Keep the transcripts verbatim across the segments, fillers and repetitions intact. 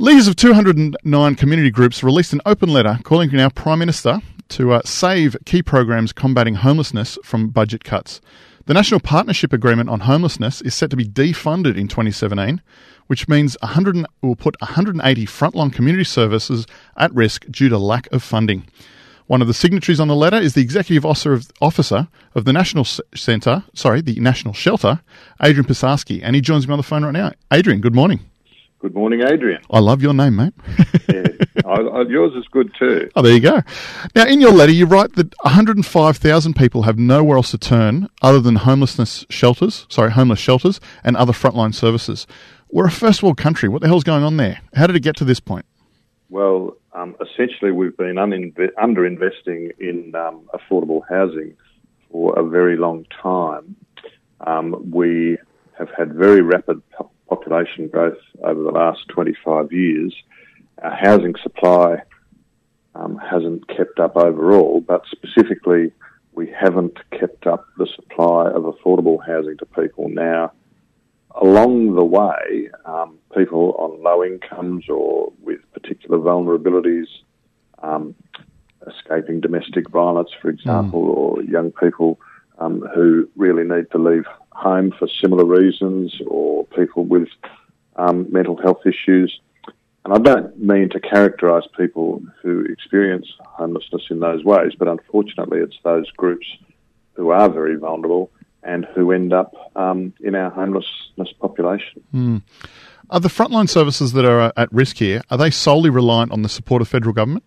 Leaders of two hundred nine community groups released an open letter calling on our Prime Minister to uh, save key programs combating homelessness from budget cuts. The National Partnership Agreement on Homelessness is set to be defunded in twenty seventeen, which means one hundred will put one hundred eighty frontline community services at risk due to lack of funding. One of the signatories on the letter is the Executive Officer of, officer of the National Centre, sorry, the National Shelter, Adrian Pisarski, and he joins me on the phone right now. Adrian, good morning. Good morning, Adrian. I love your name, mate. Yeah, I, I, yours is good too. Oh, there you go. Now, in your letter, you write that one hundred five thousand people have nowhere else to turn other than homelessness shelters, sorry, homeless shelters and other frontline services. We're a first world country. What the hell's going on there? How did it get to this point? Well, um, essentially, we've been uninve- underinvesting in um, affordable housing for a very long time. Um, we have had very rapid po- population growth over the last twenty-five years. Our housing supply um, hasn't kept up overall, but specifically we haven't kept up the supply of affordable housing to people. Now, along the way, um, people on low incomes or with particular vulnerabilities, um, escaping domestic violence, for example, mm. or young people um, who really need to leave home for similar reasons, or people with um, mental health issues. And I don't mean to characterise people who experience homelessness in those ways, but unfortunately it's those groups who are very vulnerable and who end up um, in our homelessness population. Mm. Are the frontline services that are at risk here, are they solely reliant on the support of federal government?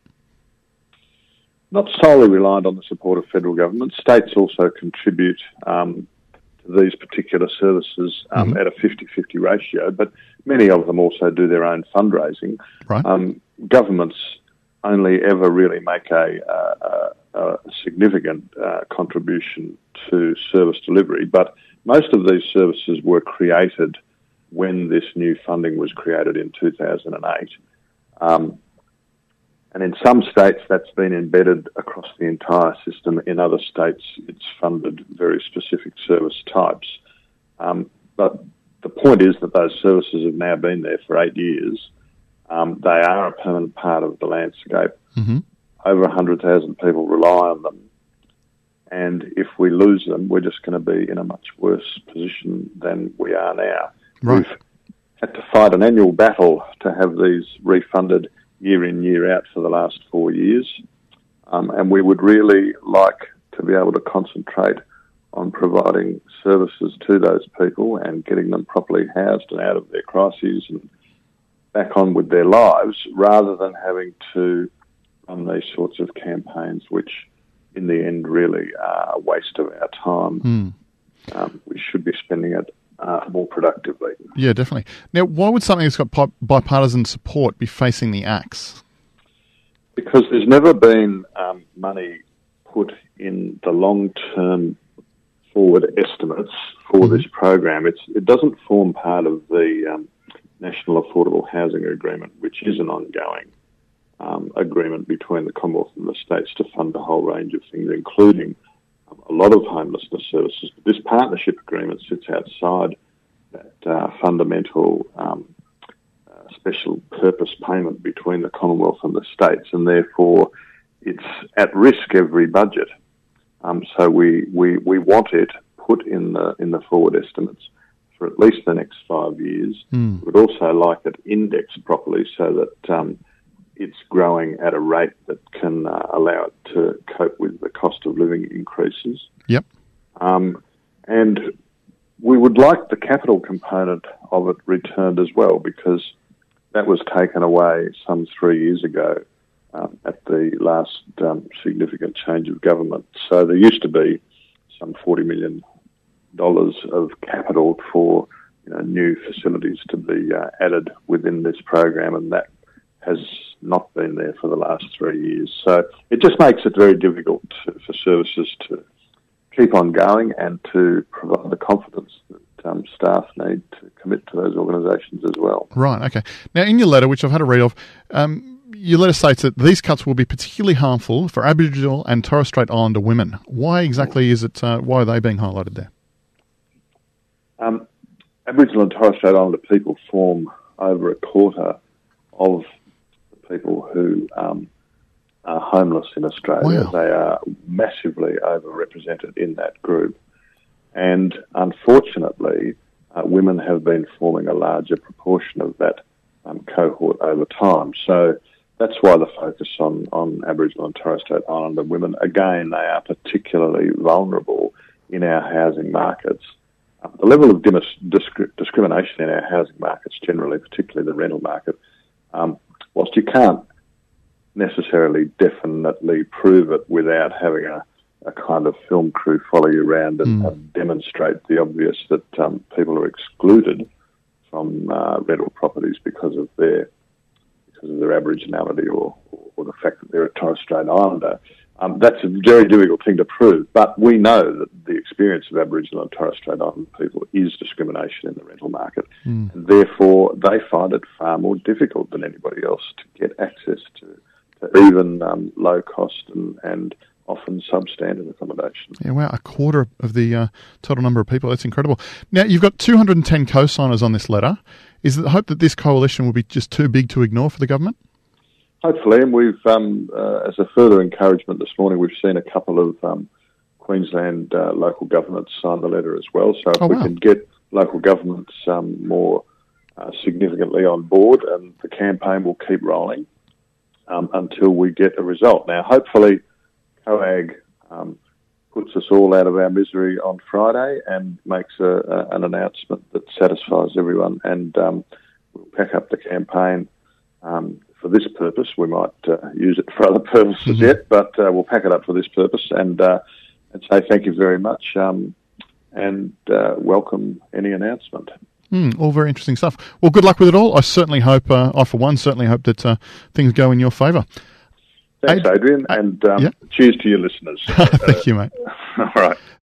Not solely reliant on the support of federal government. States also contribute um, to these particular services um, mm-hmm. at a fifty-fifty ratio, but many of them also do their own fundraising. Right. Um, governments only ever really make a, a, a significant uh, contribution to service delivery, but most of these services were created when this new funding was created in two thousand eight. Um, and in some states that's been embedded across the entire system. In other states it's funded very specific service types. Um, but the point is that those services have now been there for eight years. Um, they are a permanent part of the landscape. Mm-hmm. Over one hundred thousand people rely on them. And if we lose them, we're just going to be in a much worse position than we are now. Right. We've had to fight an annual battle to have these refunded year in, year out for the last four years. Um, and we would really like to be able to concentrate on providing services to those people and getting them properly housed and out of their crises and back on with their lives, rather than having to run these sorts of campaigns, which in the end really are a waste of our time. Mm. Um, we should be spending it uh, more productively. Yeah, definitely. Now, why would something that's got bipartisan support be facing the axe? Because there's never been um, money put in the long-term forward estimates for mm-hmm. this program. It's, it doesn't form part of the um, National Affordable Housing Agreement, which is an ongoing um, agreement between the Commonwealth and the states to fund a whole range of things, including um, a lot of homelessness services. But this partnership agreement sits outside that uh, fundamental um, uh, special purpose payment between the Commonwealth and the states, and therefore it's at risk every budget. Um, so we, we, we want it put in the in the forward estimates for at least the next five years. Mm. We'd also like it indexed properly so that um, it's growing at a rate that can uh, allow it to cope with the cost of living increases. Yep. Um, and we would like the capital component of it returned as well, because that was taken away some three years ago um, at the last um, significant change of government. So there used to be some forty million dollars of capital for you know, new facilities to be uh, added within this program, and that has not been there for the last three years. So it just makes it very difficult to, for services to keep on going and to provide the confidence that um, staff need to commit to those organisations as well. Right, okay. Now, in your letter, which I've had a read of, um, your letter states that these cuts will be particularly harmful for Aboriginal and Torres Strait Islander women. Why exactly is it, uh, why are they being highlighted there? Um, Aboriginal and Torres Strait Islander people form over a quarter of the people who um, are homeless in Australia. Wow. They are massively overrepresented in that group. And unfortunately, uh, women have been forming a larger proportion of that um, cohort over time. So that's why the focus on, on Aboriginal and Torres Strait Islander women. Again, they are particularly vulnerable in our housing markets. Uh, the level of dim- disc- discrimination in our housing markets generally, particularly the rental market, um, whilst you can't necessarily definitely prove it without having a, a kind of film crew follow you around and, Mm. and demonstrate the obvious that um, people are excluded from uh, rental properties because of their because of their Aboriginality or, or the fact that they're a Torres Strait Islander. Um, that's a very difficult thing to prove, but we know that the experience of Aboriginal and Torres Strait Islander people is discrimination in the rental market, Mm. and therefore they find it far more difficult than anybody else to get access to, to even um, low cost and, and often substandard accommodation. Yeah, wow, a quarter of the uh, total number of people. That's incredible. Now, you've got two hundred ten co-signers on this letter. Is it the hope that this coalition will be just too big to ignore for the government? Hopefully, and we've, um, uh, as a further encouragement this morning, we've seen a couple of um, Queensland uh, local governments sign the letter as well. So if Oh, we wow. can get local governments um, more uh, significantly on board, and the campaign will keep rolling um, until we get a result. Now, hopefully, COAG um, puts us all out of our misery on Friday and makes a, a, an announcement that satisfies everyone, and um, we'll pack up the campaign um, for this purpose. We might uh, use it for other purposes Mm-hmm. yet, but uh, we'll pack it up for this purpose and uh, and say thank you very much um, and uh, welcome any announcement. Mm, all very interesting stuff. Well, good luck with it all. I certainly hope, uh, I for one, certainly hope that uh, things go in your favour. Thanks, Ad- Adrian, and um, yeah. cheers to your listeners. Thank you, mate. All right.